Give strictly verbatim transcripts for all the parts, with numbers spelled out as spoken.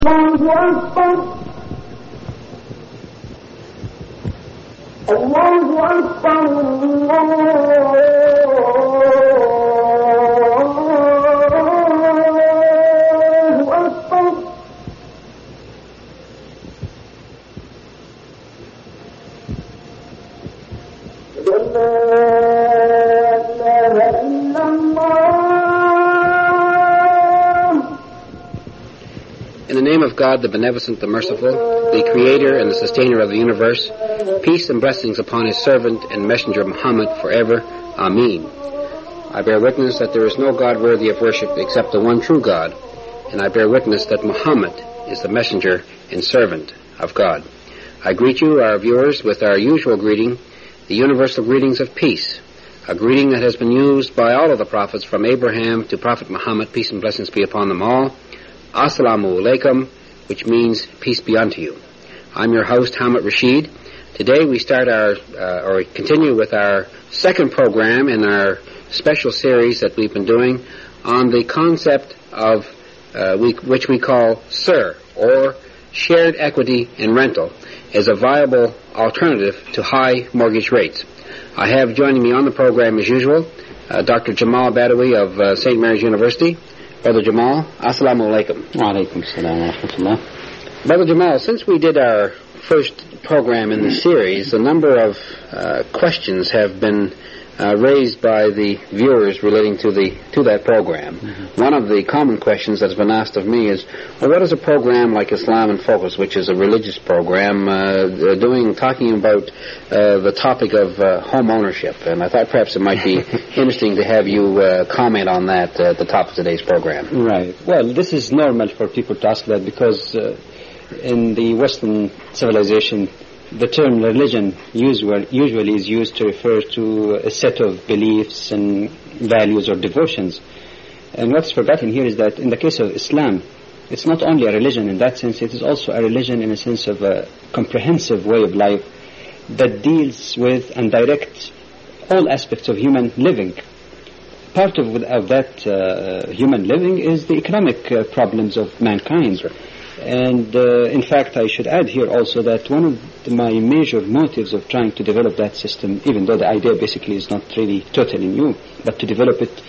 In the name of God, the Beneficent, the Merciful, the Creator and the Sustainer of the universe, peace and blessings upon His servant and messenger Muhammad forever. Ameen. I bear witness that there is no God worthy of worship except the one true God, and I bear witness that Muhammad is the messenger and servant of God. I greet you, our viewers, with our usual greeting, the universal greetings of peace, a greeting that has been used by all of the prophets from Abraham to Prophet Muhammad, peace and blessings be upon them all. Assalamu alaikum, which means peace be unto you. I'm your host, Hamid Rashid. Today we start our, uh, or continue with our second program in our special series that we've been doing on the concept of, uh, we, which we call S E R, or shared equity in rental, as a viable alternative to high mortgage rates. I have joining me on the program as usual, uh, Doctor Jamal Badawi of uh, Saint Mary's University. Brother Jamal, assalamu alaikum. Wa alaikum assalam wa rahmatullah. Brother Jamal, since we did our first program in the series, a number of uh, questions have been uh, raised by the viewers relating to the to that program. Mm-hmm. One of the common questions that's been asked of me is, well, what is a program like Islam in Focus, which is a religious program, uh, doing talking about uh, the topic of uh, home ownership? And I thought perhaps it might be interesting to have you uh, comment on that uh, at the top of today's program. Right. Well, this is normal for people to ask that because uh, in the Western civilization, the term religion usual, usually is used to refer to a set of beliefs and values or devotions. And what's forgotten here is that in the case of Islam, it's not only a religion in that sense, it is also a religion in a sense of a comprehensive way of life that deals with and directs all aspects of human living. Part of, of that uh, human living is the economic uh, problems of mankind. Sure. And uh, in fact, I should add here also that one of the, my major motives of trying to develop that system, even though the idea basically is not really totally new, but to develop it,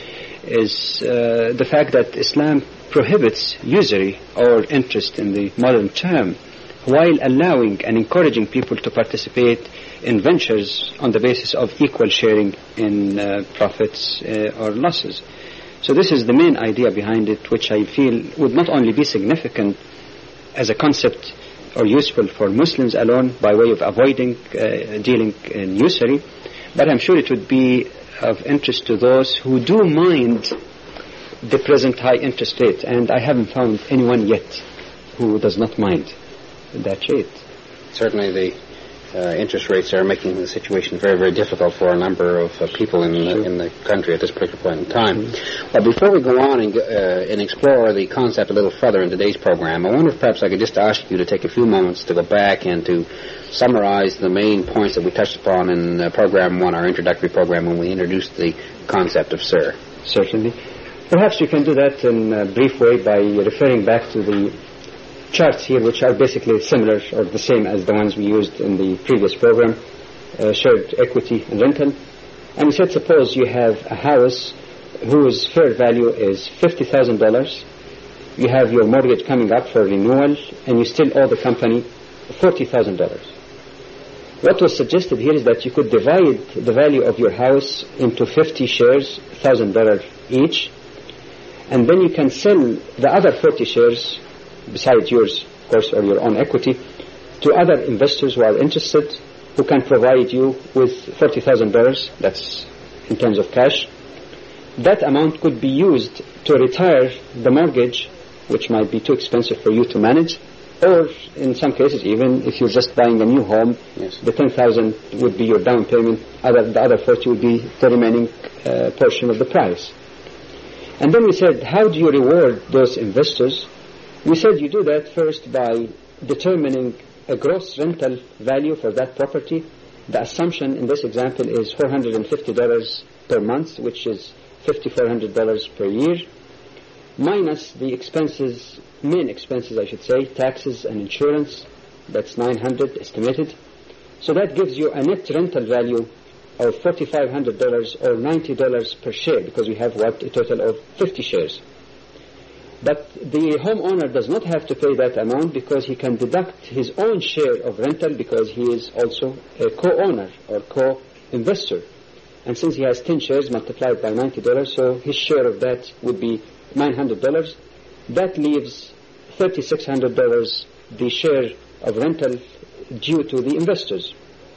is uh, the fact that Islam prohibits usury or interest in the modern term, while allowing and encouraging people to participate in ventures on the basis of equal sharing in uh, profits uh, or losses. So this is the main idea behind it, which I feel would not only be significant as a concept or useful for Muslims alone by way of avoiding uh, dealing in usury, but I'm sure it would be of interest to those who do mind the present high interest rate, and I haven't found anyone yet who does not mind that rate. Certainly the uh, interest rates are making the situation very, very difficult for a number of uh, people in the, in the country at this particular point in time. Mm-hmm. But before we go on and, uh, and explore the concept a little further in today's program, I wonder if perhaps I could just ask you to take a few moments to go back and to summarize the main points that we touched upon in uh, program one, our introductory program, when we introduced the concept of S E R. Certainly. Perhaps you can do that in a brief way by referring back to the charts here, which are basically similar or the same as the ones we used in the previous program, uh, shared equity and rental. And we said, suppose you have a house whose fair value is fifty thousand dollars. You have your mortgage coming up for renewal, and you still owe the company forty thousand dollars. What was suggested here is that you could divide the value of your house into fifty shares, one thousand dollars each, and then you can sell the other forty shares, besides yours, of course, or your own equity, to other investors who are interested, who can provide you with forty thousand dollars, that's in terms of cash. That amount could be used to retire the mortgage, which might be too expensive for you to manage, or in some cases, even if you're just buying a new home, yes, the ten thousand dollars would be your down payment, other, the other forty would be the remaining uh, portion of the price. And then we said, how do you reward those investors? We said you do that first by determining a gross rental value for that property. The assumption in this example is four hundred fifty dollars per month, which is five thousand four hundred dollars per year. minus the expenses, main expenses I should say, taxes and insurance. That's nine hundred estimated. So that gives you a net rental value of four thousand five hundred dollars or ninety dollars per share, because we have what, a total of fifty shares. But the homeowner does not have to pay that amount because he can deduct his own share of rental because he is also a co-owner or co-investor. And since he has ten shares multiplied by ninety dollars, so his share of that would be nine hundred dollars. That leaves three thousand six hundred dollars, the share of rental due to the investors.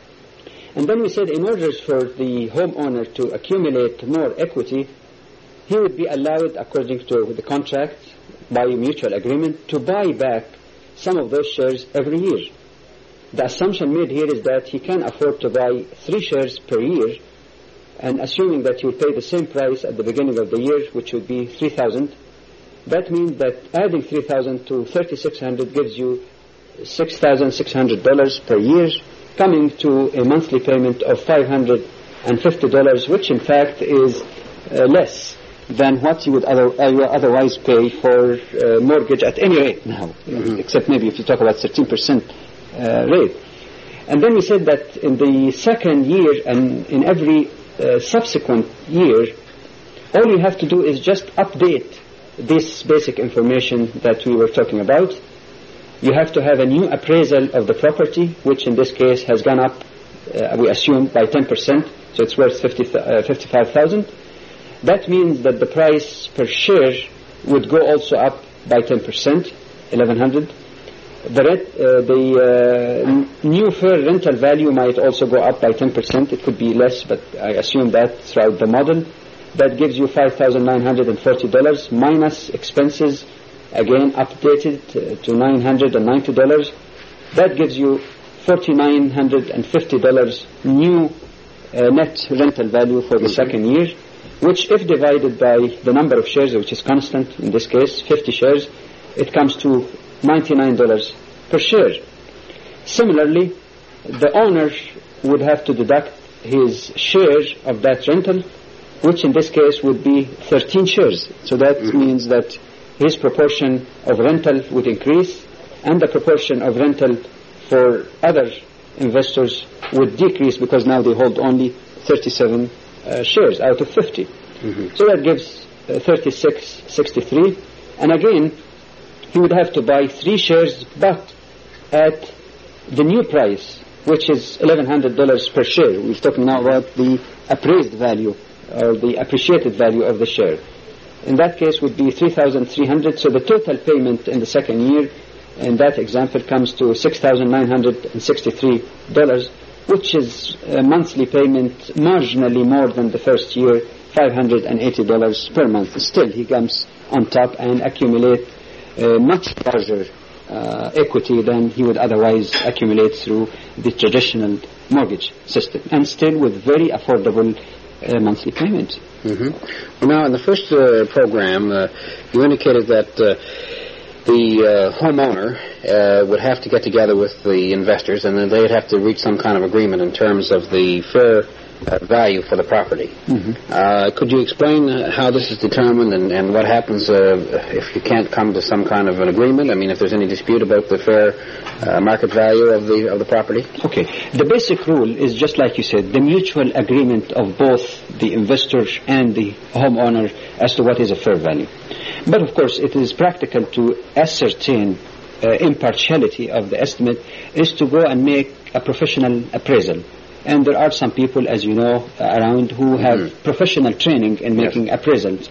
And then we said in order for the homeowner to accumulate more equity, he would be allowed, according to the contract, by mutual agreement, to buy back some of those shares every year. The assumption made here is that he can afford to buy three shares per year, and assuming that he will pay the same price at the beginning of the year, which would be three thousand dollars, that means that adding three thousand dollars to three thousand six hundred dollars gives you six thousand six hundred dollars per year, coming to a monthly payment of five hundred fifty dollars, which in fact is uh, less than what you would other, uh, otherwise pay for uh, mortgage at any rate now, mm-hmm. except maybe if you talk about thirteen percent uh, rate. And then we said that in the second year and in every uh, subsequent year, all you have to do is just update this basic information that we were talking about. You have to have a new appraisal of the property, which in this case has gone up, uh, we assume, by ten percent, so it's worth fifty-five thousand dollars. That means that the price per share would go also up by ten percent, eleven hundred dollars. The, ret, uh, the uh, new fair rental value might also go up by ten percent. It could be less, but I assume that throughout the model. That gives you five thousand nine hundred forty dollars minus expenses, again updated uh, to nine hundred ninety dollars. That gives you four thousand nine hundred fifty dollars new uh, net rental value for the second year, which if divided by the number of shares, which is constant, in this case fifty shares, it comes to ninety-nine dollars per share. Similarly, the owner would have to deduct his share of that rental, which in this case would be thirteen shares. So that mm-hmm. means that his proportion of rental would increase, and the proportion of rental for other investors would decrease because now they hold only thirty-seven uh, shares out of fifty. Mm-hmm. So that gives uh, thirty-six sixty-three. And again, he would have to buy three shares, but at the new price, which is eleven hundred dollars per share. We're talking now about the appraised value or the appreciated value of the share. In that case would be three thousand three hundred dollars. So the total payment in the second year in that example comes to six thousand nine hundred sixty-three dollars, which is a monthly payment marginally more than the first year, five hundred eighty dollars per month. Still, he comes on top and accumulate a much larger uh, equity than he would otherwise accumulate through the traditional mortgage system, and still with very affordable uh, monthly payment. Mm-hmm. Well, now, in the first uh, program, uh, you indicated that uh, the uh, homeowner uh, would have to get together with the investors, and then they'd have to reach some kind of agreement in terms of the fair uh, value for the property. Mm-hmm. Uh, could you explain how this is determined and, and what happens uh, if you can't come to some kind of an agreement? I mean, if there's any dispute about the fair uh, market value of the of the property? Okay. The basic rule is just like you said, the mutual agreement of both the investor and the homeowner as to what is a fair value. But of course, it is practical to ascertain uh, impartiality of the estimate is to go and make a professional appraisal. And there are some people, as you know, around who have mm-hmm. professional training in making yes. appraisals.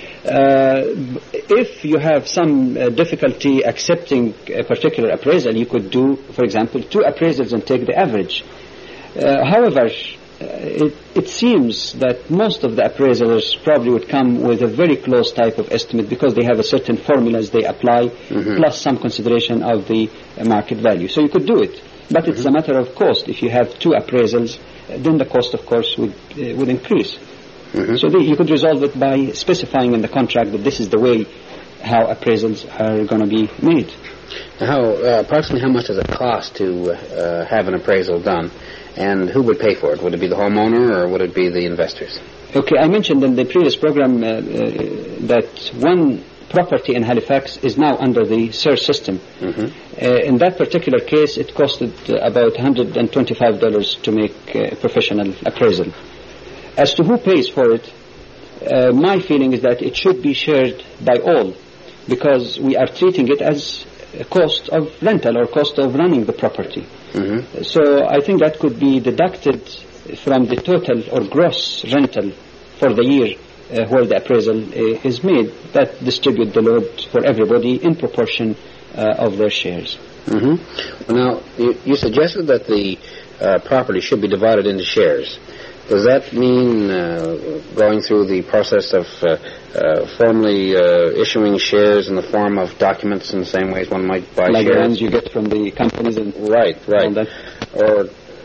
Uh, if you have some uh, difficulty accepting a particular appraisal, you could do, for example, two appraisals and take the average. Uh, however, Uh, it, it seems that most of the appraisers probably would come with a very close type of estimate because they have a certain formulas they apply, mm-hmm. plus some consideration of the uh, market value. So you could do it, but mm-hmm. it's a matter of cost. If you have two appraisals, uh, then the cost, of course, would uh, would increase. Mm-hmm. So the, you could resolve it by specifying in the contract that this is the way how appraisals are going to be made. How uh, approximately how much does it cost to uh, have an appraisal done? And who would pay for it? Would it be the homeowner or would it be the investors? Okay, I mentioned in the previous program uh, uh, that one property in Halifax is now under the S E R system. Mm-hmm. Uh, in that particular case, it costed uh, about one hundred twenty-five dollars to make uh, a professional appraisal. As to who pays for it, uh, my feeling is that it should be shared by all, because we are treating it as a cost of rental or cost of running the property. Mm-hmm. So I think that could be deducted from the total or gross rental for the year uh, where the appraisal uh, is made. That distribute the load for everybody in proportion uh, of their shares. Mm-hmm. Well, now, you, you suggested that the uh, property should be divided into shares. Does that mean uh, going through the process of uh, uh, formally uh, issuing shares in the form of documents in the same way as one might buy like shares? Like the ones you get from the companies? And right, right. Or,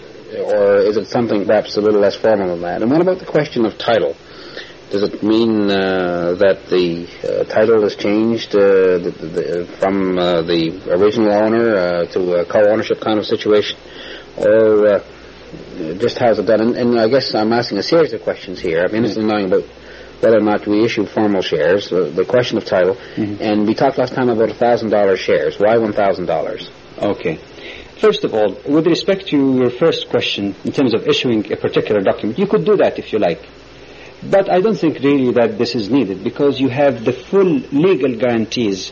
or is it something perhaps a little less formal than that? And what about the question of title? Does it mean uh, that the uh, title is changed uh, the, the, from uh, the original owner uh, to a co-ownership kind of situation? Or uh, just how's it done? And, and I guess I'm asking a series of questions here. I'm interested in knowing about whether or not we issue formal shares, uh, the question of title, mm-hmm. and we talked last time about one thousand dollars shares. Why one thousand dollars? Okay. First of all, with respect to your first question, in terms of issuing a particular document, you could do that if you like. But I don't think really that this is needed, because you have the full legal guarantees.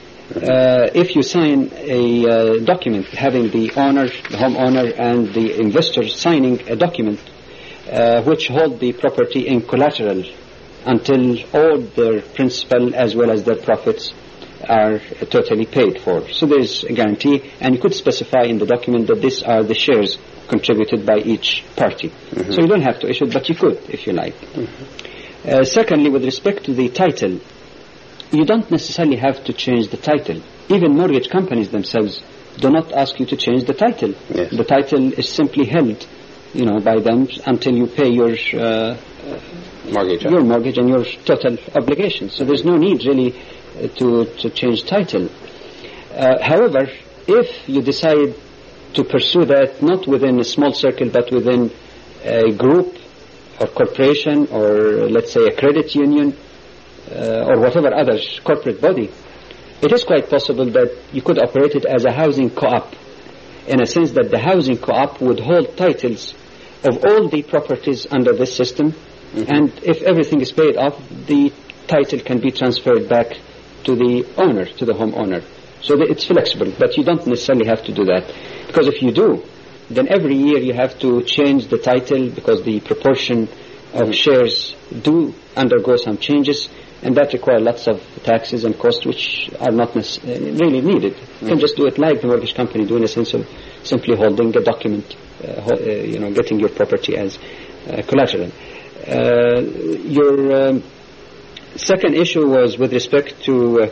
Uh, if you sign a uh, document having the owner, the homeowner, and the investor signing a document uh, which hold the property in collateral until all their principal as well as their profits are totally paid for. So there is a guarantee, and you could specify in the document that these are the shares contributed by each party. Mm-hmm. So you don't have to issue it, but you could if you like. Mm-hmm. Uh, secondly, with respect to the title, you don't necessarily have to change the title. Even mortgage companies themselves do not ask you to change the title. Yes. The title is simply held, you know, by them until you pay your uh, mortgage, your mortgage and your total obligation. So there's no need really uh, to to change title. Uh, however, if you decide to pursue that not within a small circle but within a group or corporation or let's say a credit union, Uh, or whatever other corporate body, it is quite possible that you could operate it as a housing co-op, in a sense that the housing co-op would hold titles of all the properties under this system, mm-hmm. and if everything is paid off, the title can be transferred back to the owner, to the homeowner. So that it's flexible, but you don't necessarily have to do that, because if you do, then every year you have to change the title, because the proportion of mm-hmm. shares do undergo some changes, and that requires lots of taxes and costs which are not necessarily really needed. You mm-hmm. can just do it like the mortgage company do, in a sense of simply holding a document, uh, ho- uh, you know, getting your property as uh, collateral. Uh, your um, second issue was with respect to uh,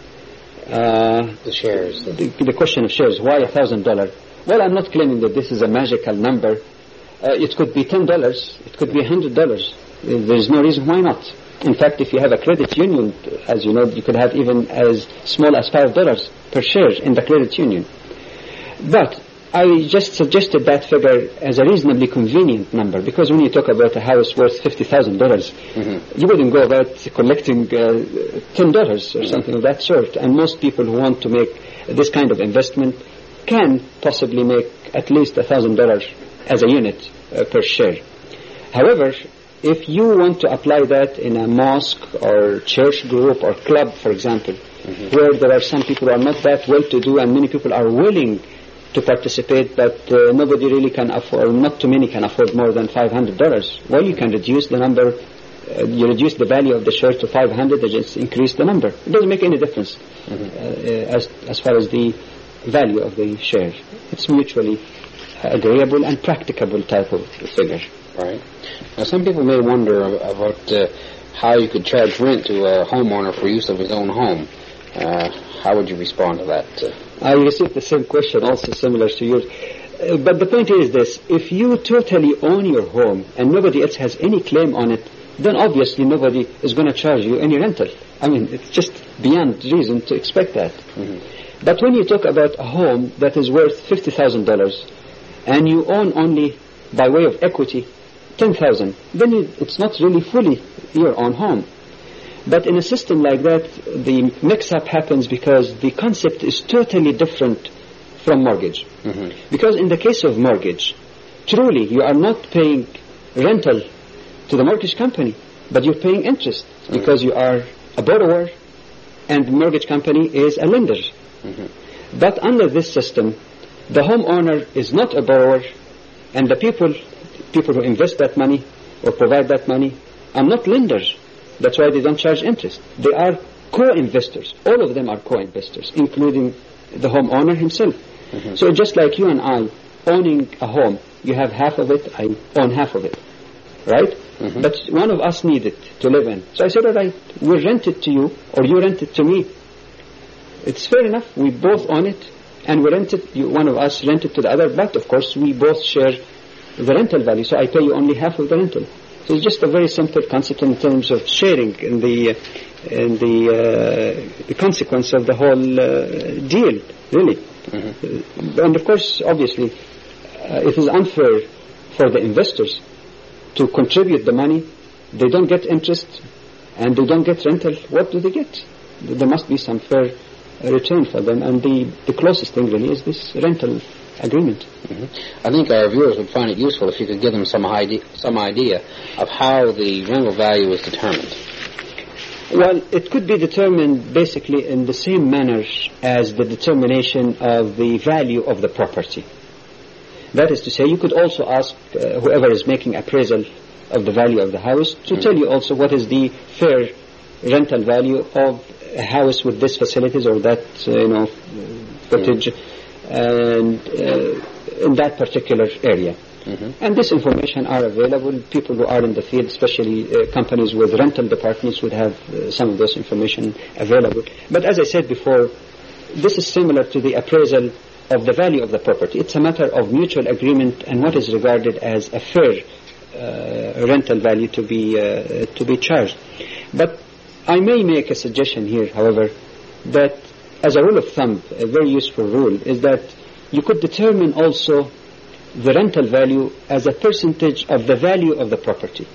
uh, the shares. The, the question of shares. Why a thousand dollars? Well, I'm not claiming that this is a magical number. Uh, it could be ten dollars. It could be a hundred dollars. There's no reason why not. In fact, if you have a credit union, as you know, you could have even as small as five dollars per share in the credit union. But I just suggested that figure as a reasonably convenient number, because when you talk about a house worth fifty thousand dollars, mm-hmm. you wouldn't go about collecting uh, ten dollars or mm-hmm. something of that sort. And most people who want to make this kind of investment can possibly make at least one thousand dollars as a unit uh, per share. However, if you want to apply that in a mosque or church group or club, for example, mm-hmm. where there are some people who are not that well-to-do and many people are willing to participate, but uh, nobody really can afford, not too many can afford more than five hundred dollars, well, you can reduce the number, uh, you reduce the value of the share to five hundred dollars, and just increase the number. It doesn't make any difference mm-hmm. uh, as, as far as the value of the share. It's mutually agreeable and practicable type of figure. Right. Now, some people may wonder about uh, how you could charge rent to a homeowner for use of his own home. Uh, how would you respond to that? Uh, I received the same question, also similar to yours. Uh, but the point is this: if you totally own your home and nobody else has any claim on it, then obviously nobody is going to charge you any rental. I mean, it's just beyond reason to expect that. Mm-hmm. But when you talk about a home that is worth fifty thousand dollars and you own only by way of equity ten thousand, then it, it's not really fully your own home. But in a system like that, the mix-up happens because the concept is totally different from mortgage. Mm-hmm. Because in the case of mortgage, truly you are not paying rental to the mortgage company, but you're paying interest mm-hmm. because you are a borrower and the mortgage company is a lender. Mm-hmm. But under this system, the homeowner is not a borrower, and the people, people who invest that money or provide that money are not lenders. That's why they don't charge interest. They are co-investors. All of them are co-investors, including the homeowner himself. Mm-hmm. So just like you and I owning a home, you have half of it, I own half of it, right? Mm-hmm. But one of us needed to live in. So I said, all right, we'll rent it to you, or you rent it to me. It's fair enough. We both own it, and we rent it, you, one of us rent it to the other, but of course we both share the rental value, so I pay you only half of the rental. So it's just a very simple concept in terms of sharing in the uh, in the, uh, the consequence of the whole uh, deal, really. Mm-hmm. Uh, and of course, obviously, uh, it is unfair for the investors to contribute the money. They don't get interest, and they don't get rental. What do they get? There must be some fair return for them, and the, the closest thing really is this rental agreement. Mm-hmm. I think our viewers would find it useful if you could give them some idea, some idea of how the rental value is determined. Well, it could be determined basically in the same manner as the determination of the value of the property. That is to say, you could also ask uh, whoever is making appraisal of the value of the house to mm-hmm. tell you also what is the fair rental value of a house with this facilities or that, uh, you know, footage. Mm-hmm. and uh, in that particular area. Mm-hmm. And this information are available. People who are in the field, especially uh, companies with rental departments, would have uh, some of this information available. But as I said before, this is similar to the appraisal of the value of the property. It's a matter of mutual agreement and what is regarded as a fair uh, rental value to be uh, to be charged. But I may make a suggestion here, however, that as a rule of thumb, a very useful rule, is that you could determine also the rental value as a percentage of the value of the property.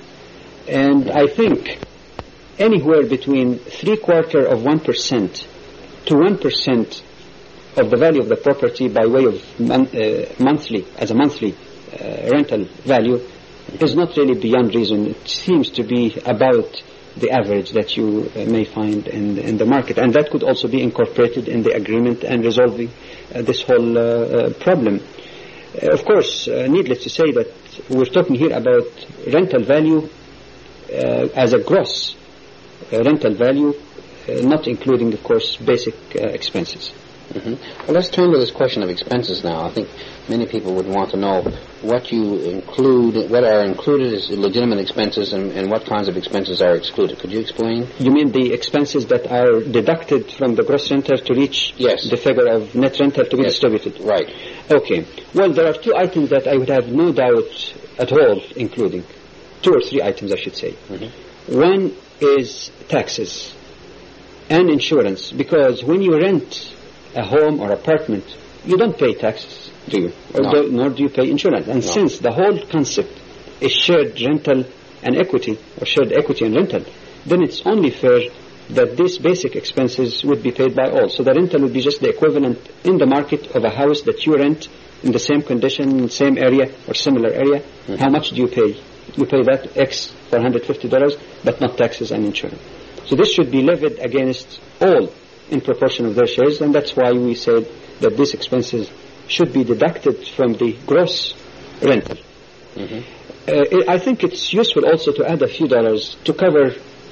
And I think anywhere between three quarter of one percent to one percent of the value of the property by way of mon- uh, monthly, as a monthly uh, rental value, is not really beyond reason. It seems to be about the average that you uh, may find in the, in the market, and that could also be incorporated in the agreement and resolving uh, this whole uh, uh, problem. Uh, of course, uh, needless to say that we're talking here about rental value uh, as a gross uh, rental value, uh, not including, of course, basic uh, expenses. Mm-hmm. Well, let's turn to this question of expenses now. I think many people would want to know what you include, what are included as legitimate expenses and, and what kinds of expenses are excluded. Could you explain? You mean the expenses that are deducted from the gross rental to reach yes. the figure of net rental to be yes. distributed? Right. Okay. Well, there are two items that I would have no doubt at all including. Two or three items, I should say. Mm-hmm. One is taxes and insurance, because when you rent a home or apartment, you don't pay taxes, do you? Or no. do, nor do you pay insurance. And no. since the whole concept is shared rental and equity, or shared equity and rental, then it's only fair that these basic expenses would be paid by all. So the rental would be just the equivalent in the market of a house that you rent in the same condition, same area, or similar area. Mm-hmm. How much do you pay? You pay that X for one hundred fifty dollars, but not taxes and insurance. So this should be levied against all in proportion of their shares, and that's why we said that these expenses should be deducted from the gross rental. Mm-hmm. Uh, I think it's useful also to add a few dollars to cover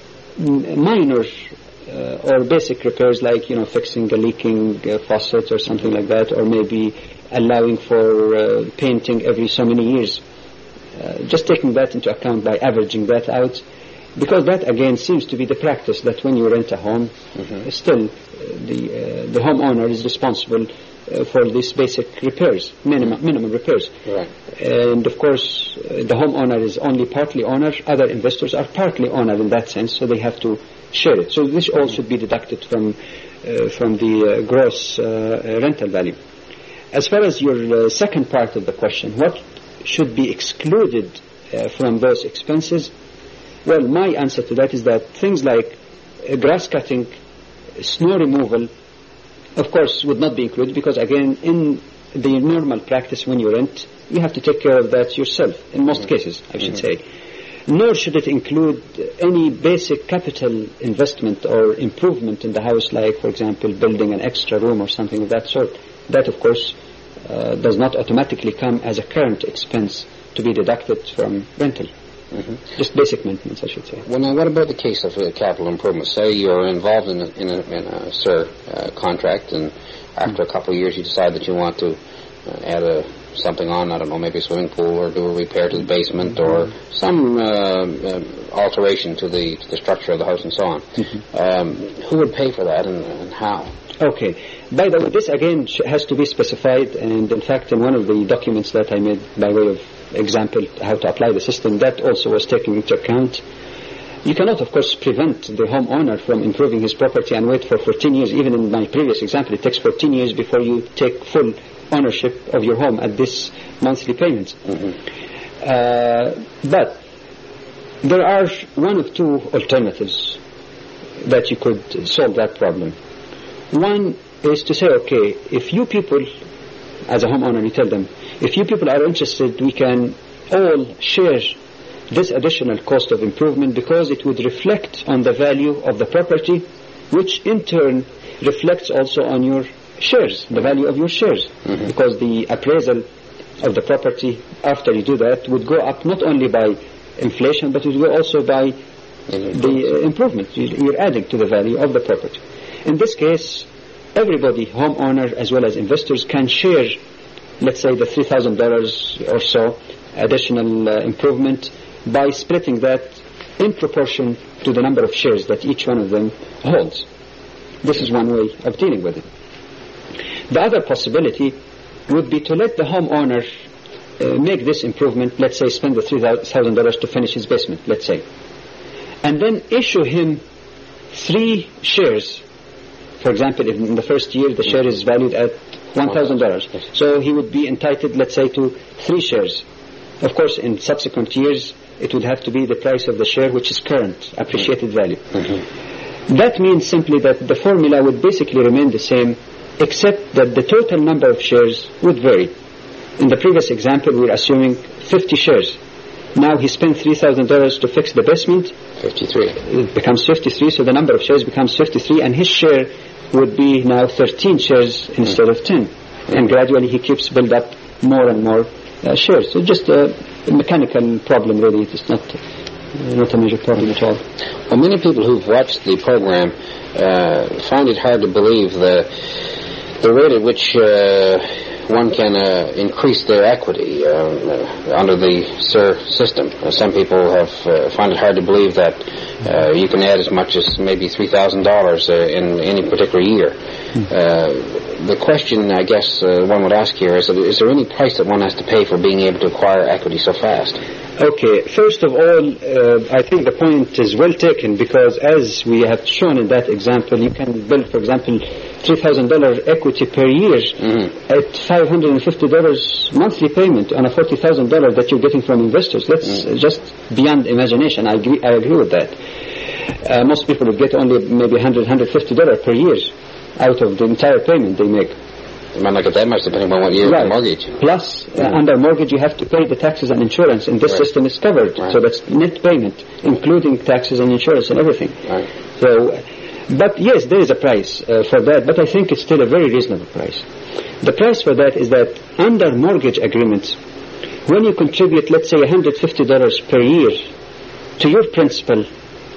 minor uh, or basic repairs, like, you know, fixing a leaking uh, faucet or something like that, or maybe allowing for uh, painting every so many years. Uh, just taking that into account by averaging that out, because that again seems to be the practice, that when you rent a home, mm-hmm. still uh, the uh, the homeowner is responsible uh, for these basic repairs, minimum minimum repairs. Right. And of course, uh, the homeowner is only partly owner. Other investors are partly owner in that sense, so they have to share it. So this all should be deducted from uh, from the uh, gross uh, rental value. As far as your uh, second part of the question, what should be excluded uh, from those expenses? Well, my answer to that is that things like uh, grass cutting, snow removal, of course, would not be included because, again, in the normal practice when you rent, you have to take care of that yourself, in most mm-hmm. cases, I should mm-hmm. say. Nor should it include any basic capital investment or improvement in the house, like, for example, building an extra room or something of that sort. That, of course, uh, does not automatically come as a current expense to be deducted from rental. Mm-hmm. Just basic maintenance, I should say. Well, now, what about the case of uh, capital improvements? Say you're involved in a, in a, in a S E R uh, contract, and after mm-hmm. a couple of years you decide that you want to uh, add a something on, I don't know, maybe a swimming pool, or do a repair to the basement, or some uh, uh, alteration to the to the structure of the house and so on. Mm-hmm. Um, who would pay for that, and, and how? Okay. By the way, this again has to be specified, and in fact in one of the documents that I made by way of example how to apply the system, that also was taken into account. You cannot, of course, prevent the homeowner from improving his property and wait for fourteen years. Even in my previous example, it takes fourteen years before you take full ownership of your home at this monthly payment. Mm-hmm. Uh, but there are one of two alternatives that you could solve that problem. One is to say, okay, if you people, as a homeowner, you tell them, if you people are interested, we can all share this additional cost of improvement because it would reflect on the value of the property, which in turn reflects also on your shares, the value of your shares, mm-hmm. because the appraisal of the property after you do that would go up not only by inflation, but it would go also by mm-hmm. the uh, improvement. You're adding to the value of the property. In this case, everybody, homeowner as well as investors, can share, let's say, the three thousand dollars or so additional uh, improvement by splitting that in proportion to the number of shares that each one of them holds. This is one way of dealing with it. The other possibility would be to let the homeowner uh, make this improvement, let's say spend the three thousand dollars to finish his basement, let's say, and then issue him three shares. For example, if in the first year the share is valued at one thousand dollars, so he would be entitled, let's say, to three shares. Of course, in subsequent years, it would have to be the price of the share, which is current, appreciated value. Mm-hmm. That means simply that the formula would basically remain the same, except that the total number of shares would vary. In the previous example, we were assuming fifty shares. Now he spent three thousand dollars to fix the basement. fifty-three. It becomes fifty-three, so the number of shares becomes fifty-three, and his share would be now thirteen shares instead mm. of ten. Mm. And gradually he keeps build up more and more uh, shares. So just a, a mechanical problem, really. It's not, uh, not a major problem at all. Well, many people who've watched the program uh, find it hard to believe the the rate at which uh, one can uh, increase their equity uh, uh, under the S E R system. Uh, some people have uh, find it hard to believe that uh, you can add as much as maybe three thousand dollars uh, in any particular year. Uh, the question, I guess, uh, one would ask here is, is there any price that one has to pay for being able to acquire equity so fast? Okay, first of all, uh, I think the point is well taken, because as we have shown in that example, you can build, for example, three thousand dollars equity per year mm-hmm. at five hundred fifty dollars monthly payment on a forty thousand dollars that you're getting from investors. That's mm-hmm. just beyond imagination. I agree, I agree with that. Uh, most people would get only maybe one hundred dollars, one hundred fifty dollars per year out of the entire payment they make. You might not get that much depending on what year right. of the mortgage. Plus, uh, under mortgage, you have to pay the taxes and insurance, and this right. system is covered. Right. So that's net payment, including taxes and insurance and everything. Right. So, but yes, there is a price uh, for that, but I think it's still a very reasonable price. The price for that is that under mortgage agreements, when you contribute, let's say, one hundred fifty dollars per year to your principal,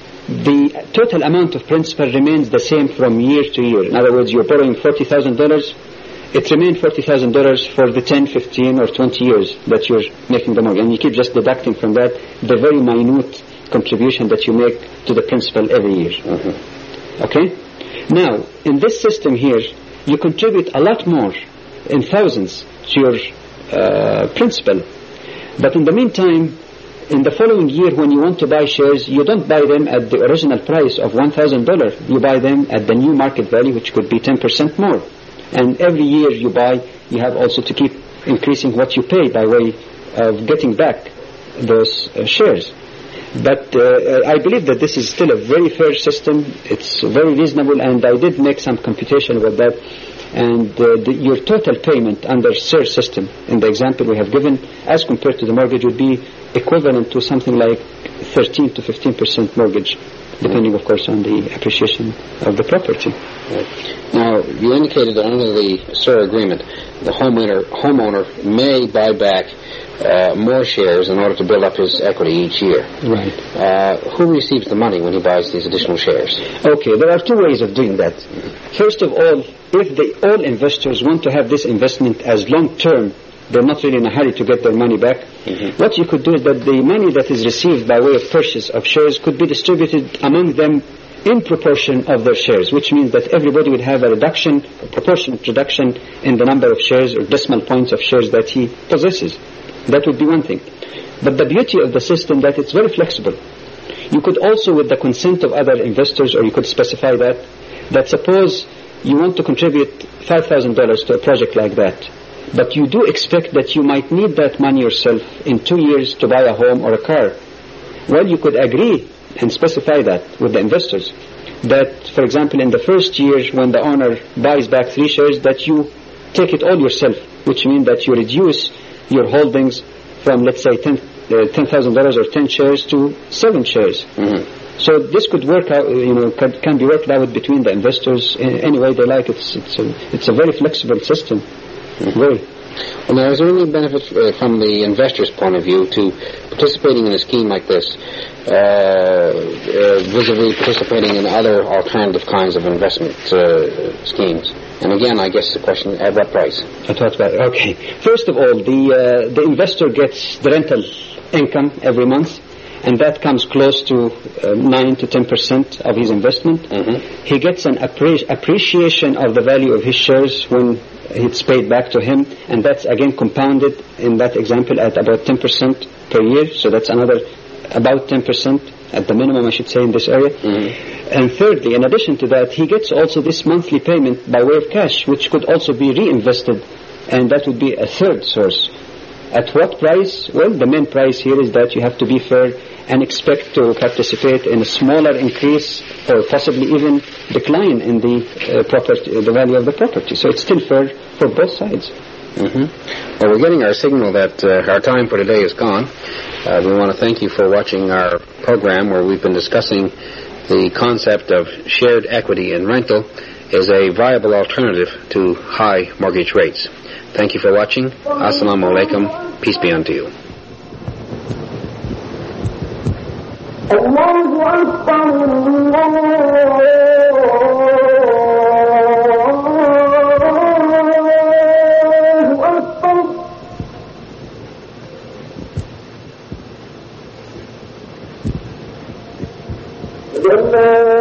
the total amount of principal remains the same from year to year. In other words, you're borrowing forty thousand dollars, it remains forty thousand dollars for the ten, fifteen, or twenty years that you're making the mortgage. And you keep just deducting from that the very minute contribution that you make to the principal every year. Mm-hmm. Okay? Now, in this system here, you contribute a lot more, in thousands, to your uh, principal. But in the meantime, in the following year, when you want to buy shares, you don't buy them at the original price of one thousand dollars. You buy them at the new market value, which could be ten percent more. And every year you buy, you have also to keep increasing what you pay by way of getting back those uh, shares. But uh, I believe that this is still a very fair system. It's very reasonable, and I did make some computation with that. And uh, the, your total payment under S E R system, in the example we have given, as compared to the mortgage, would be equivalent to something like thirteen to fifteen percent mortgage, depending, of course, on the appreciation of the property. Now, you indicated that under the S E R agreement, the homeowner homeowner may buy back uh, more shares in order to build up his equity each year. Right. Uh, who receives the money when he buys these additional shares? Okay, there are two ways of doing that. First of all, if the, all investors want to have this investment as long-term, they're not really in a hurry to get their money back, mm-hmm. what you could do is that the money that is received by way of purchase of shares could be distributed among them in proportion of their shares, which means that everybody would have a reduction, a proportionate reduction in the number of shares or decimal points of shares that he possesses. That would be one thing. But the beauty of the system that it's very flexible. You could also, with the consent of other investors, or you could specify that, that suppose you want to contribute five thousand dollars to a project like that, but you do expect that you might need that money yourself in two years to buy a home or a car. Well, you could agree and specify that with the investors, that, for example, in the first year when the owner buys back three shares, that you take it all yourself, which means that you reduce your holdings from, let's say, ten thousand dollars or ten shares to seven shares. Mm-hmm. So this could work out, you know, can, can be worked out between the investors in any way they like. It's it's a, it's a very flexible system. Mm-hmm. Very. Well, now, is there any benefit uh, from the investor's point of view to participating in a scheme like this, uh, uh, vis-a-vis participating in other alternative kinds of investment uh, schemes? And again, I guess the question, at what price? I talked about it. Okay. First of all, the uh, the investor gets the rental income every month, and that comes close to uh, nine to ten percent of his investment. Mm-hmm. He gets an appre- appreciation of the value of his shares when it's paid back to him, and that's again compounded in that example at about ten percent per year. So that's another about ten percent at the minimum, I should say, in this area. Mm-hmm. And thirdly, in addition to that, he gets also this monthly payment by way of cash, which could also be reinvested, and that would be a third source. At what price? Well, the main price here is that you have to be fair and expect to participate in a smaller increase or possibly even decline in the uh, property, the value of the property. So it's still fair for both sides. Mm-hmm. Well, we're getting our signal that uh, our time for today is gone. Uh, we want to thank you for watching our program where we've been discussing the concept of shared equity in rental is a viable alternative to high mortgage rates. Thank you for watching. Assalamu alaikum. Peace be unto you. Allah